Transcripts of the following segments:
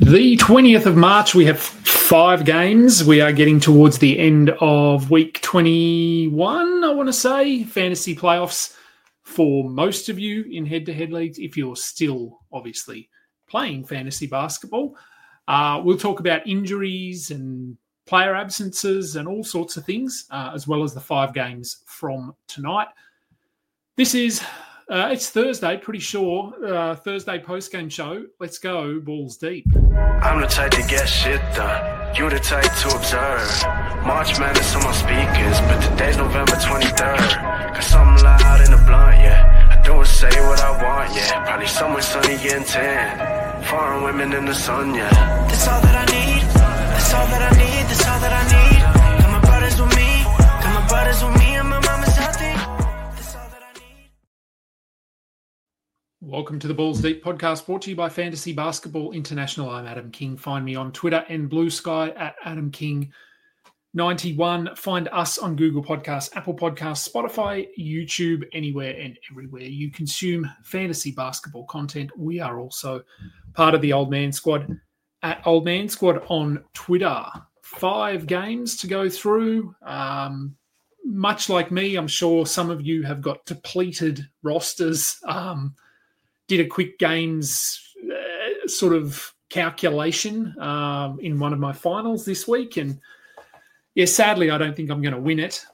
The 20th of March, we have 5 games. We are getting towards the end of week 21, I want to say, fantasy playoffs for most of you in head-to-head leagues, if you're still obviously playing fantasy basketball. We'll talk about injuries and player absences and all sorts of things, as well as the 5 games from tonight. This is... it's Thursday, pretty sure. Thursday post-game show. Let's go, balls deep. I'm the type to get shit done. You the type to observe. March Madness on my speakers, but today's November 23rd. Got something loud in the blunt, yeah. I don't say what I want, yeah. Probably somewhere sunny getting tan. Foreign women in the sun, yeah. That's all that I need. That's all that I need. That's all that I need. Got my brothers with me. Got my brothers with me and my mama's healthy. Welcome to the Balls Deep podcast, brought to you by Fantasy Basketball International. I'm Adam King. Find me on Twitter and Blue Sky at AdamKing91. Find us on Google Podcasts, Apple Podcasts, Spotify, YouTube, anywhere and everywhere you consume fantasy basketball content. We are also part of the Old Man Squad at Old Man Squad on Twitter. 5 games to go through. Much like me, I'm sure some of you have got depleted rosters. Did a quick games sort of calculation in one of my finals this week. And yeah, sadly, I don't think I'm going to win it.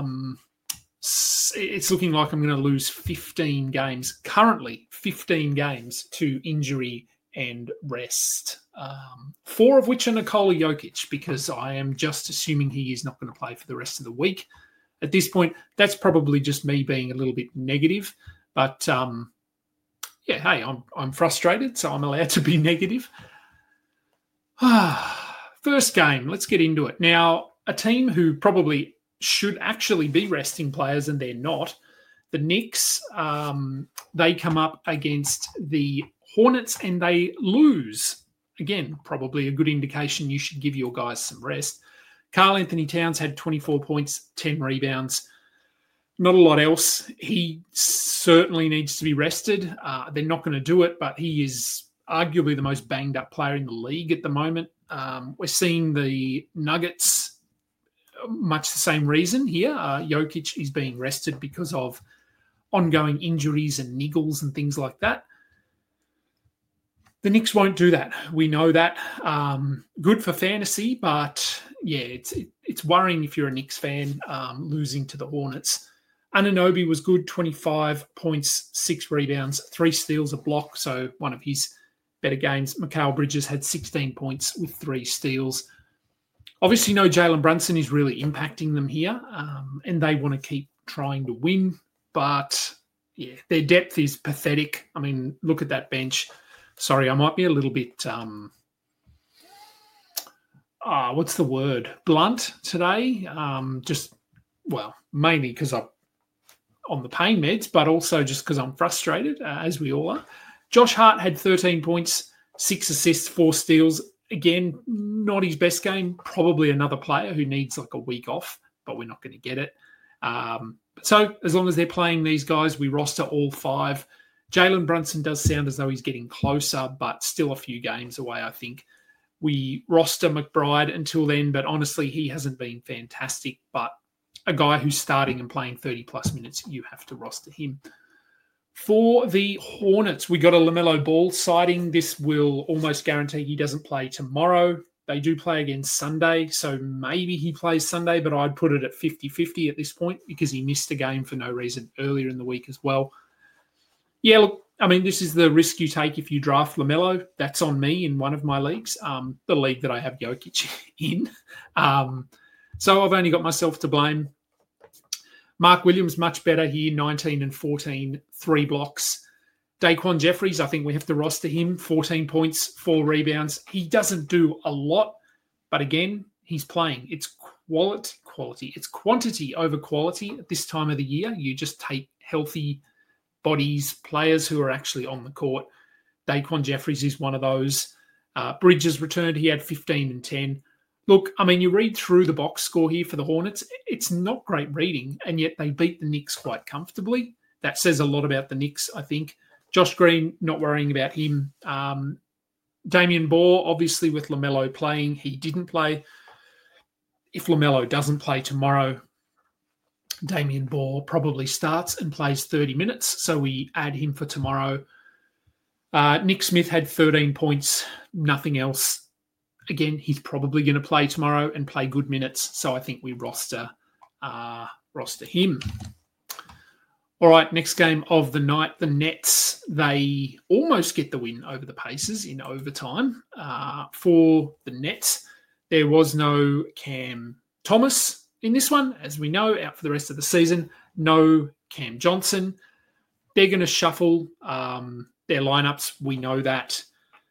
It's looking like I'm going to lose 15 games, currently 15 games to injury and rest. 4 of which are Nikola Jokic, because I am just assuming he is not going to play for the rest of the week. At this point, that's probably just me being a little bit negative. But yeah, hey, I'm frustrated, so I'm allowed to be negative. First game, let's get into it. Now, a team who probably should actually be resting players, and they're not, the Knicks, they come up against the Hornets and they lose. Again, probably a good indication you should give your guys some rest. Karl Anthony Towns had 24 points, 10 rebounds. Not a lot else. He certainly needs to be rested. They're not going to do it, but he is arguably the most banged up player in the league at the moment. We're seeing the Nuggets, much the same reason here. Jokic is being rested because of ongoing injuries and niggles and things like that. The Knicks won't do that. We know that. Good for fantasy, but yeah, it's worrying if you're a Knicks fan, losing to the Hornets. Anunoby was good, 25 points, 6 rebounds, 3 steals, a block, so one of his better games. Mikal Bridges had 16 points with 3 steals. Obviously, no Jalen Brunson is really impacting them here, and they want to keep trying to win. But, yeah, their depth is pathetic. I mean, look at that bench. Sorry, I might be a little bit, what's the word? Blunt today. Mainly because I'm on the pain meds, but also just because I'm frustrated, as we all are. Josh Hart had 13 points, 6 assists, 4 steals. Again, not his best game. Probably another player who needs like a week off, but we're not going to get it. So as long as they're playing these guys, we roster all 5. Jalen Brunson does sound as though he's getting closer, but still a few games away, I think. We roster McBride until then, but honestly, he hasn't been fantastic. But a guy who's starting and playing 30-plus minutes, you have to roster him. For the Hornets, we got a LaMelo Ball sighting. This will almost guarantee he doesn't play tomorrow. They do play again Sunday, so maybe he plays Sunday, but I'd put it at 50-50 at this point because he missed a game for no reason earlier in the week as well. Yeah, look, I mean, this is the risk you take if you draft LaMelo. That's on me in one of my leagues, the league that I have Jokic in. So I've only got myself to blame. Mark Williams, much better here, 19 and 14, 3 blocks. Daquan Jeffries, I think we have to roster him, 14 points, 4 rebounds. He doesn't do a lot, but again, he's playing. It's quality. It's quantity over quality at this time of the year. You just take healthy bodies, players who are actually on the court. Daquan Jeffries is one of those. Bridges returned. He had 15 and 10. Look, I mean, you read through the box score here for the Hornets. It's not great reading, and yet they beat the Knicks quite comfortably. That says a lot about the Knicks, I think. Josh Green, not worrying about him. Damien Bohr, obviously with LaMelo playing, he didn't play. If LaMelo doesn't play tomorrow, Damien Bohr probably starts and plays 30 minutes, so we add him for tomorrow. Nick Smith had 13 points, nothing else. Again, he's probably going to play tomorrow and play good minutes, so I think we roster him. All right, next game of the night, the Nets. They almost get the win over the Pacers in overtime. For the Nets, there was no Cam Thomas in this one, as we know, out for the rest of the season. No Cam Johnson. They're going to shuffle their lineups. We know that.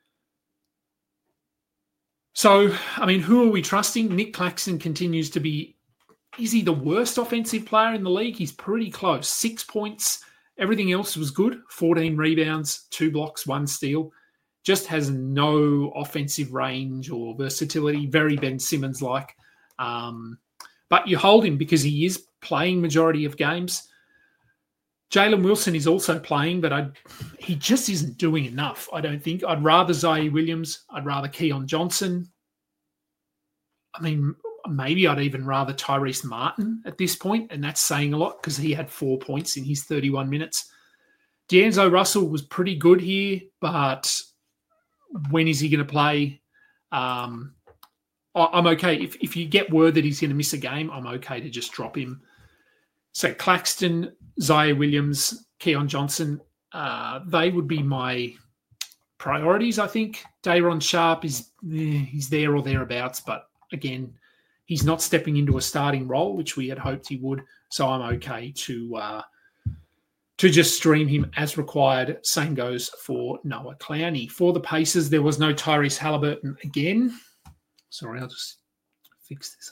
So, I mean, who are we trusting? Nick Claxton continues to be... Is he the worst offensive player in the league? He's pretty close. 6 points. Everything else was good. 14 rebounds, 2 blocks, 1 steal. Just has no offensive range or versatility. Very Ben Simmons-like. But you hold him because he is playing majority of games. Jalen Wilson is also playing, but he just isn't doing enough, I don't think. I'd rather Ziaire Williams. I'd rather Keon Johnson. I mean... Maybe I'd even rather Tyrese Martin at this point, and that's saying a lot because he had 4 points in his 31 minutes. D'Angelo Russell was pretty good here, but when is he going to play? I'm okay. If you get word that he's going to miss a game, I'm okay to just drop him. So Claxton, Ziaire Williams, Keon Johnson, they would be my priorities, I think. Day'Ron Sharpe he's there or thereabouts, but again, he's not stepping into a starting role, which we had hoped he would. So I'm okay to just stream him as required. Same goes for Noah Clowney. For the Pacers, there was no Tyrese Halliburton again. Sorry, I'll just fix this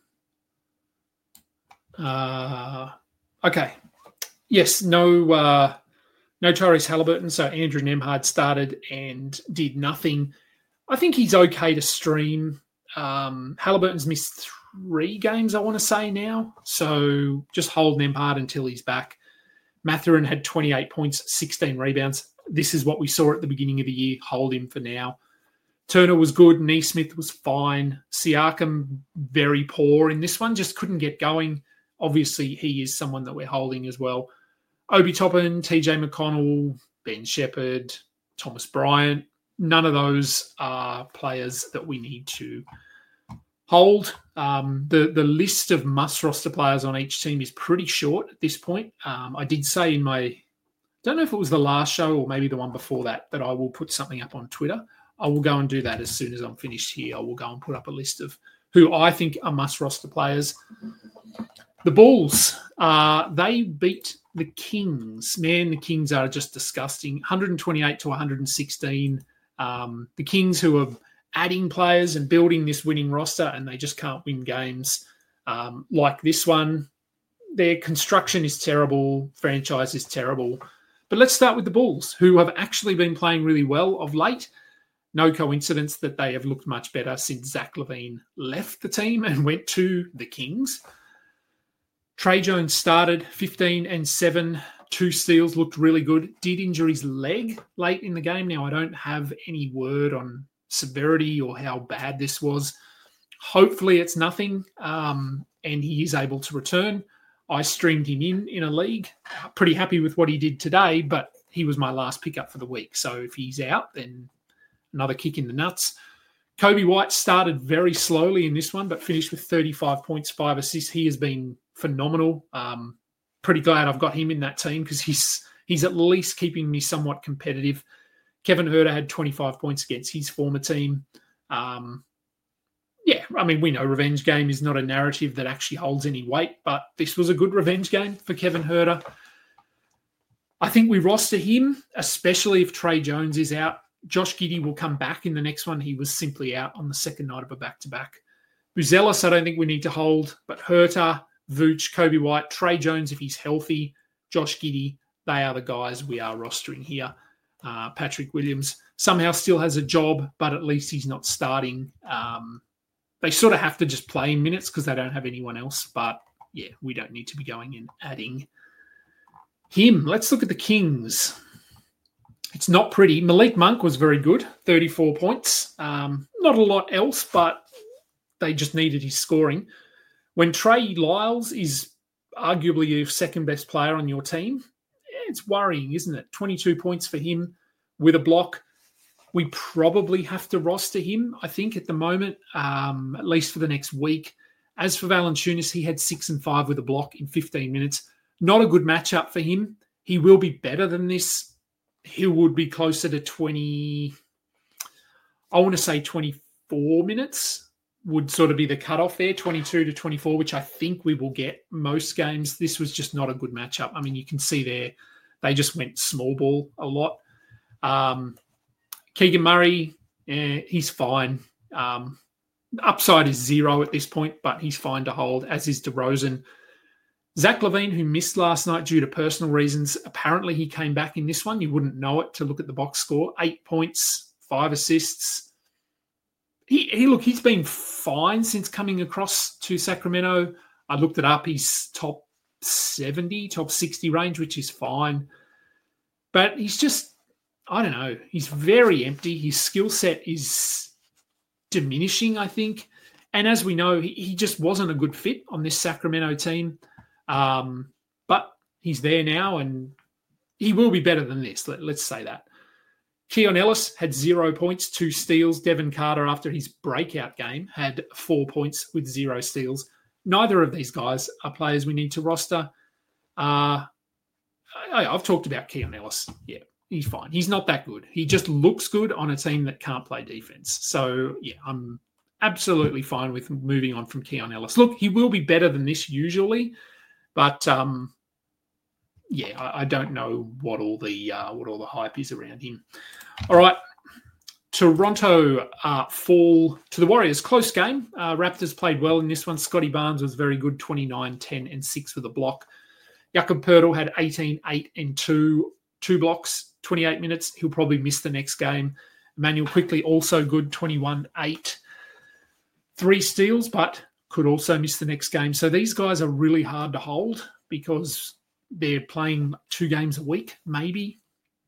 up. Okay. Yes, no Tyrese Halliburton. So Andrew Nembhard started and did nothing. I think he's okay to stream. Halliburton's missed 3 games, I want to say now. So just hold Nembhard until he's back. Mathurin had 28 points, 16 rebounds. This is what we saw at the beginning of the year. Hold him for now. Turner was good. Nesmith was fine. Siakam, very poor in this one. Just couldn't get going. Obviously, he is someone that we're holding as well. Obi Toppin, TJ McConnell, Ben Shepherd, Thomas Bryant. None of those are players that we need to hold. The list of must-roster players on each team is pretty short at this point. I did say in my... don't know if it was the last show or maybe the one before that I will put something up on Twitter. I will go and do that as soon as I'm finished here. I will go and put up a list of who I think are must-roster players. The Bulls, they beat the Kings. Man, the Kings are just disgusting. 128 to 116. The Kings, who are adding players and building this winning roster, and they just can't win games like this one. Their construction is terrible. Franchise is terrible. But let's start with the Bulls, who have actually been playing really well of late. No coincidence that they have looked much better since Zach LaVine left the team and went to the Kings. Trey Jones started 15-7. 2 steals, looked really good. Did injure his leg late in the game. Now, I don't have any word on severity or how bad this was. Hopefully it's nothing, and he is able to return. I streamed him in a league. Pretty happy with what he did today, but he was my last pickup for the week. So if he's out, then another kick in the nuts. Kobe White started very slowly in this one, but finished with 35 points, 5 assists. He has been phenomenal. Pretty glad I've got him in that team because he's at least keeping me somewhat competitive. Kevin Huerter had 25 points against his former team. Yeah, I mean, we know revenge game is not a narrative that actually holds any weight, but this was a good revenge game for Kevin Huerter. I think we roster him, especially if Trey Jones is out. Josh Giddey will come back in the next one. He was simply out on the second night of a back-to-back. Buzelis, I don't think we need to hold, but Huerter, Vooch, Kobe White, Trey Jones, if he's healthy, Josh Giddey, they are the guys we are rostering here. Patrick Williams somehow still has a job, but at least he's not starting. They sort of have to just play in minutes because they don't have anyone else. But, yeah, we don't need to be going and adding him. Let's look at the Kings. It's not pretty. Malik Monk was very good, 34 points. Not a lot else, but they just needed his scoring. When Trey Lyles is arguably your second best player on your team, it's worrying, isn't it? 22 points for him with a block. We probably have to roster him, I think, at the moment, at least for the next week. As for Valanciunas, he had 6 and 5 with a block in 15 minutes. Not a good matchup for him. He will be better than this. He would be closer to 20, I want to say 24 minutes would sort of be the cutoff there, 22 to 24, which I think we will get most games. This was just not a good matchup. I mean, you can see there, they just went small ball a lot. Keegan Murray, he's fine. Upside is 0 at this point, but he's fine to hold, as is DeRozan. Zach LaVine, who missed last night due to personal reasons, apparently he came back in this one. You wouldn't know it to look at the box score. 8 points, 5 assists. He's been fine since coming across to Sacramento. I looked it up. He's top 70, top 60 range, which is fine. But he's just, I don't know, he's very empty. His skill set is diminishing, I think. And as we know, he just wasn't a good fit on this Sacramento team. But he's there now, and he will be better than this. Let's say that. Keon Ellis had 0 points, 2 steals. Devin Carter, after his breakout game, had 4 points with 0 steals. Neither of these guys are players we need to roster. I've talked about Keon Ellis. Yeah, he's fine. He's not that good. He just looks good on a team that can't play defense. So, yeah, I'm absolutely fine with moving on from Keon Ellis. Look, he will be better than this usually, but I don't know what all the hype is around him. All right, Toronto fall to the Warriors. Close game. Raptors played well in this one. Scotty Barnes was very good, 29, 10, and 6 with a block. Jakob Poeltl had 18, 8, and 2 blocks, 28 minutes. He'll probably miss the next game. Emmanuel Quickly also good, 21, 8, 3 steals, but could also miss the next game. So these guys are really hard to hold because they're playing 2 games a week, maybe.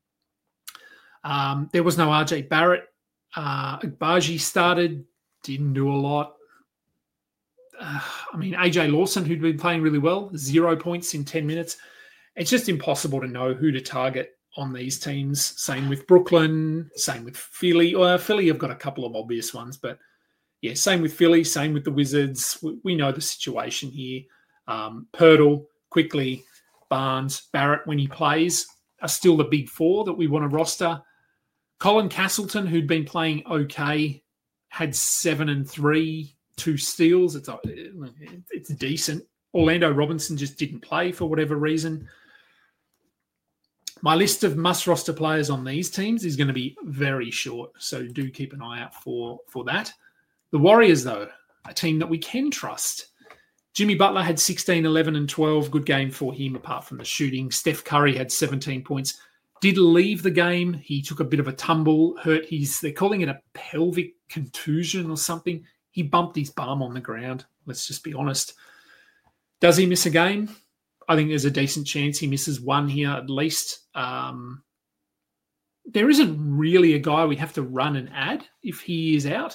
There was no RJ Barrett. Agbaji started, didn't do a lot. AJ Lawson, who'd been playing really well, 0 points in 10 minutes. It's just impossible to know who to target on these teams. Same with Brooklyn, same with Philly. Well, Philly have got a couple of obvious ones, but yeah, same with Philly, same with the Wizards. We know the situation here. Poeltl, Quickly, Barnes, Barrett, when he plays, are still the big 4 that we want to roster. Colin Castleton, who'd been playing okay, had 7 and 3, 2 steals. It's decent. Orlando Robinson just didn't play for whatever reason. My list of must-roster players on these teams is going to be very short, so do keep an eye out for that. The Warriors, though, a team that we can trust. Jimmy Butler had 16, 11, and 12. Good game for him apart from the shooting. Steph Curry had 17 points. Did leave the game. He took a bit of a tumble, hurt they're calling it a pelvic contusion or something. He bumped his bum on the ground. Let's just be honest. Does he miss a game? I think there's a decent chance he misses one here at least. There isn't really a guy we have to run and add if he is out.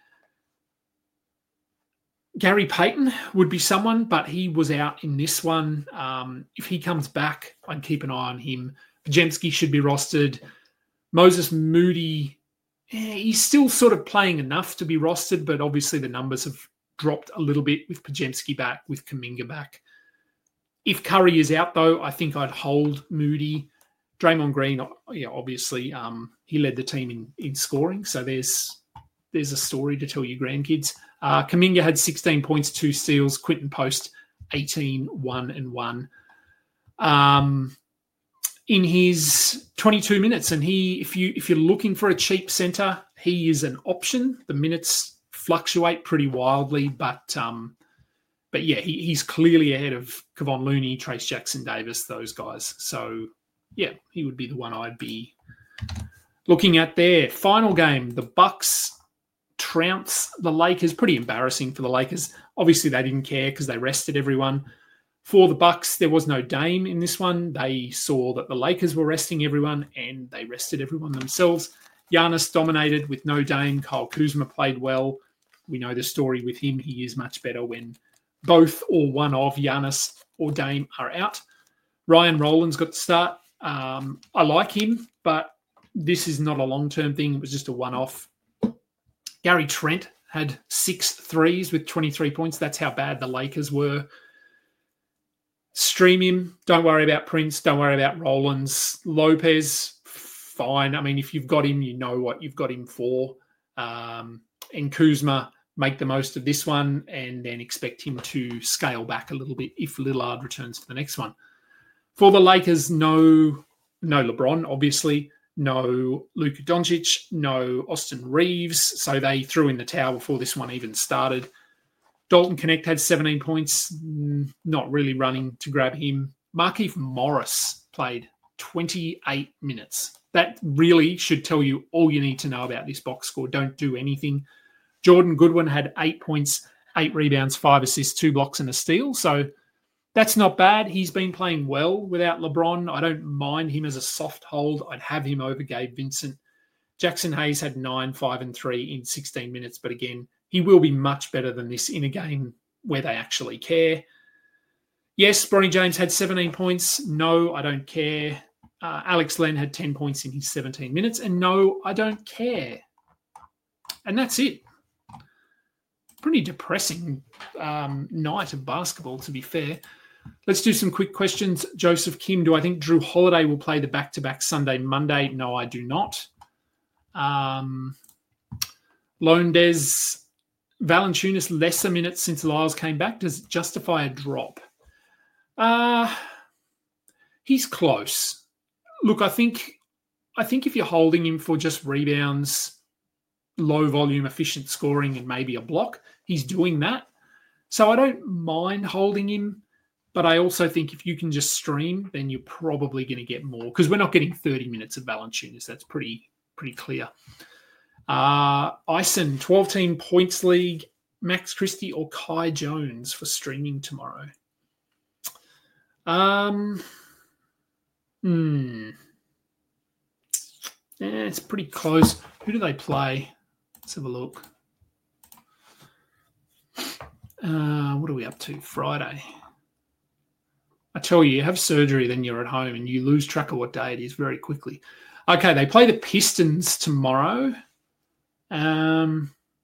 Gary Payton would be someone, but he was out in this one. If he comes back, I'd keep an eye on him. Podziemski should be rostered. Moses Moody, he's still sort of playing enough to be rostered, but obviously the numbers have dropped a little bit with Podziemski back, with Kuminga back. If Curry is out, though, I think I'd hold Moody. Draymond Green, obviously, he led the team in scoring, so there's a story to tell your grandkids. Kuminga had 16 points, 2 steals. Quinton Post, 18, 1, and 1. In his 22 minutes, and if you're looking for a cheap center, he is an option. The minutes fluctuate pretty wildly, but yeah, he's clearly ahead of Kevon Looney, Trace Jackson Davis, those guys. So yeah, he would be the one I'd be looking at there. Final game, the Bucks trounce the Lakers. Pretty embarrassing for the Lakers. Obviously, they didn't care because they rested everyone. For the Bucks, there was no Dame in this one. They saw that the Lakers were resting everyone, and they rested everyone themselves. Giannis dominated with no Dame. Kyle Kuzma played well. We know the story with him. He is much better when both or one of Giannis or Dame are out. Ryan Rollins got the start. I like him, but this is not a long-term thing. It was just a one-off. Gary Trent had 6 threes with 23 points. That's how bad the Lakers were. Stream him. Don't worry about Prince. Don't worry about Rollins. Lopez, fine. I mean, if you've got him, you know what you've got him for. And Kuzma, make the most of this one and then expect him to scale back a little bit if Lillard returns for the next one. For the Lakers, no LeBron, obviously. No Luka Doncic. No Austin Reeves. So they threw in the towel before this one even started. Dalton Connect had 17 points, not really running to grab him. Markieff Morris played 28 minutes. That really should tell you all you need to know about this box score. Don't do anything. Jordan Goodwin had 8 points, 8 rebounds, 5 assists, 2 blocks and a steal. So that's not bad. He's been playing well without LeBron. I don't mind him as a soft hold. I'd have him over Gabe Vincent. Jackson Hayes had 9, 5 and 3 in 16 minutes. But again, he will be much better than this in a game where they actually care. Yes, Bronny James had 17 points. No, I don't care. Alex Len had 10 points in his 17 minutes. And no, I don't care. And that's it. Pretty depressing night of basketball, to be fair. Let's do some quick questions. Joseph Kim, do I think Drew Holiday will play the back-to-back Sunday, Monday? No, I do not. Loandes, Valanciunas lesser minutes since Lyles came back. Does it justify a drop? He's close. Look, I think if you're holding him for just rebounds, low volume, efficient scoring, and maybe a block, he's doing that. So I don't mind holding him, but I also think if you can just stream, then you're probably going to get more because we're not getting 30 minutes of Valanciunas. That's pretty clear. Ison, 12-team points league, Max Christie or Kai Jones for streaming tomorrow? It's pretty close. Who do they play? Let's have a look. What are we up to? Friday. I tell you have surgery, then you're at home and you lose track of what day it is very quickly. Okay, they play the Pistons tomorrow. I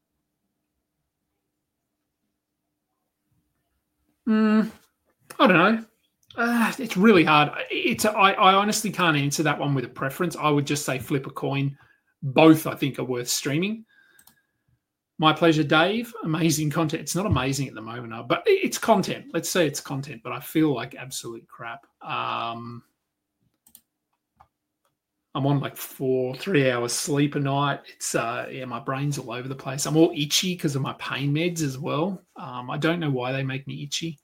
don't know. It's really hard. I honestly can't answer that one with a preference. I would just say flip a coin. Both, I think, are worth streaming. My pleasure, Dave. Amazing content. It's not amazing at the moment, but it's content. Let's say it's content, but I feel like absolute crap. I'm on like 3 hours sleep a night. It's my brain's all over the place. I'm all itchy because of my pain meds as well. I don't know why they make me itchy.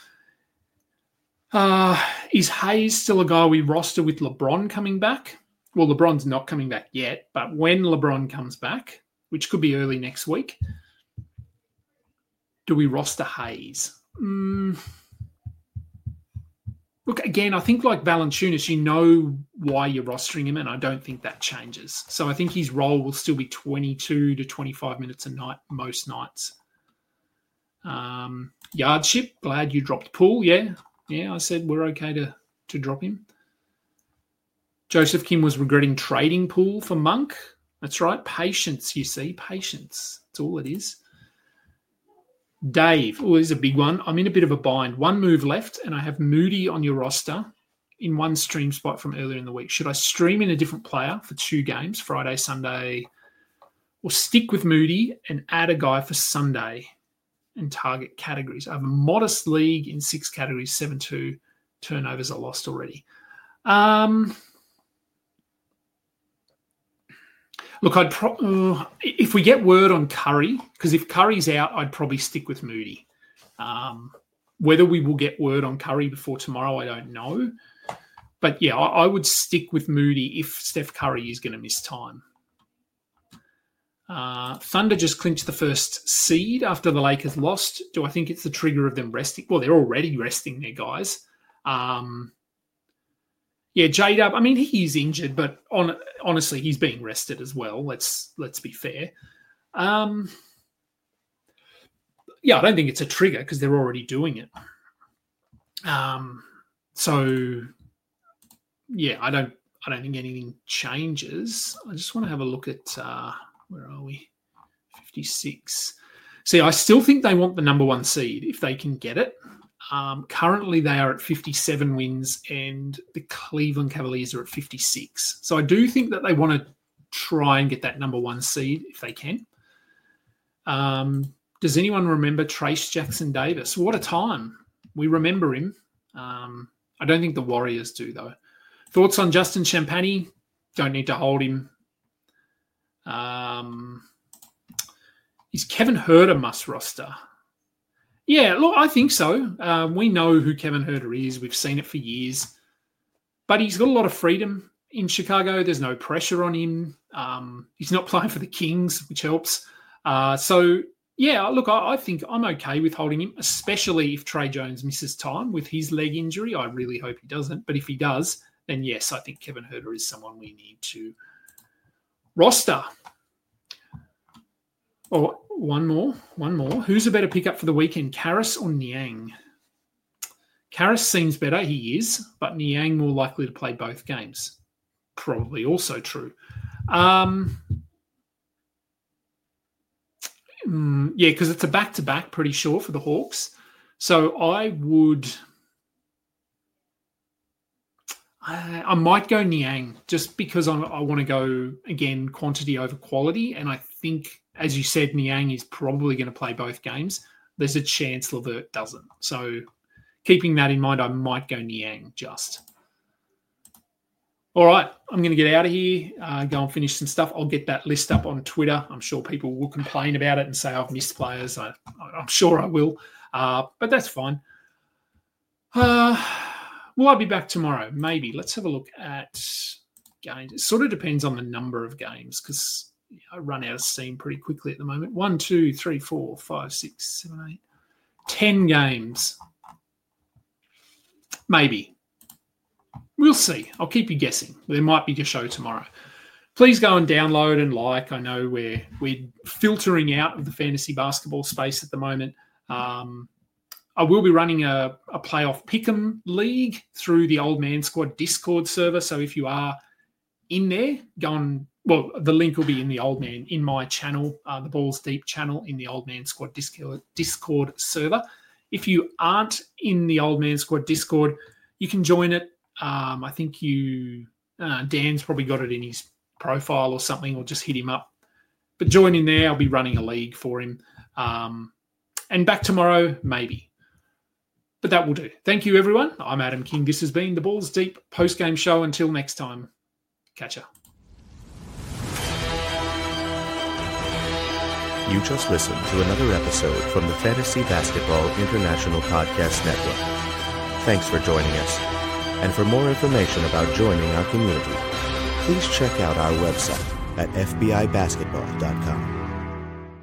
Is Hayes still a guy we roster with LeBron coming back? Well, LeBron's not coming back yet, but when LeBron comes back, which could be early next week, do we roster Hayes? Look, again, I think like Valanciunas, you know why you're rostering him, and I don't think that changes. So I think his role will still be 22 to 25 minutes a night, most nights. Yardship, glad you dropped Poole. Yeah, I said we're okay to drop him. Joseph Kim was regretting trading Poole for Monk. That's right. Patience, you see. Patience. That's all it is. Dave. Oh, this is a big one. I'm in a bit of a bind. One move left, and I have Moody on your roster in one stream spot from earlier in the week. Should I stream in a different player for 2 games, Friday, Sunday, or stick with Moody and add a guy for Sunday and target categories? I have a modest league in 6 categories, 7-2. Turnovers are lost already. Look, if we get word on Curry, because if Curry's out, I'd probably stick with Moody. Whether we will get word on Curry before tomorrow, I don't know. But yeah, I would stick with Moody if Steph Curry is going to miss time. Thunder just clinched the first seed after the Lakers lost. Do I think it's the trigger of them resting? Well, they're already resting their guys. J-Dub, I mean, he's injured, but honestly, he's being rested as well. Let's be fair. I don't think it's a trigger because they're already doing it. I don't think anything changes. I just want to have a look at where are we? 56. See, I still think they want the number one seed if they can get it. Currently, they are at 57 wins, and the Cleveland Cavaliers are at 56. So I do think that they want to try and get that number one seed if they can. Does anyone remember Trace Jackson Davis? What a time. We remember him. I don't think the Warriors do, though. Thoughts on Justin Champagny? Don't need to hold him. Is Kevin Huerter must roster? Yeah, look, I think so. We know who Kevin Huerter is. We've seen it for years. But he's got a lot of freedom in Chicago. There's no pressure on him. He's not playing for the Kings, which helps. I think I'm okay with holding him, especially if Trey Jones misses time with his leg injury. I really hope he doesn't. But if he does, then yes, I think Kevin Huerter is someone we need to roster. Oh, one more. Who's a better pickup for the weekend, Karras or Niang? Karras seems better, he is, but Niang more likely to play both games. Probably also true. Because it's a back-to-back, pretty sure, for the Hawks. So I might go Niang just because I want to go, again, quantity over quality. And I think, as you said, Niang is probably going to play both games. There's a chance LeVert doesn't. So keeping that in mind, I might go Niang just. All right, I'm going to get out of here, go and finish some stuff. I'll get that list up on Twitter. I'm sure people will complain about it and say I've missed players. I'm sure I will, but that's fine. Will I be back tomorrow? Maybe. Let's have a look at games. It sort of depends on the number of games because I run out of steam pretty quickly at the moment. 1, 2, 3, 4, 5, 6, 7, 8, 10 games. Maybe. We'll see. I'll keep you guessing. There might be a show tomorrow. Please go and download and like. I know we're filtering out of the fantasy basketball space at the moment. I will be running a playoff pick'em league through the Old Man Squad Discord server. So if you are in there, the link will be in the Old Man, in my channel, the Balls Deep channel in the Old Man Squad Discord server. If you aren't in the Old Man Squad Discord, you can join it. I think Dan's probably got it in his profile or something, or just hit him up. But join in there. I'll be running a league for him. And back tomorrow, maybe. But that will do. Thank you, everyone. I'm Adam King. This has been the Balls Deep post-game show. Until next time, catch ya. You just listened to another episode from the Fantasy Basketball International Podcast Network. Thanks for joining us. And for more information about joining our community, please check out our website at fbibasketball.com.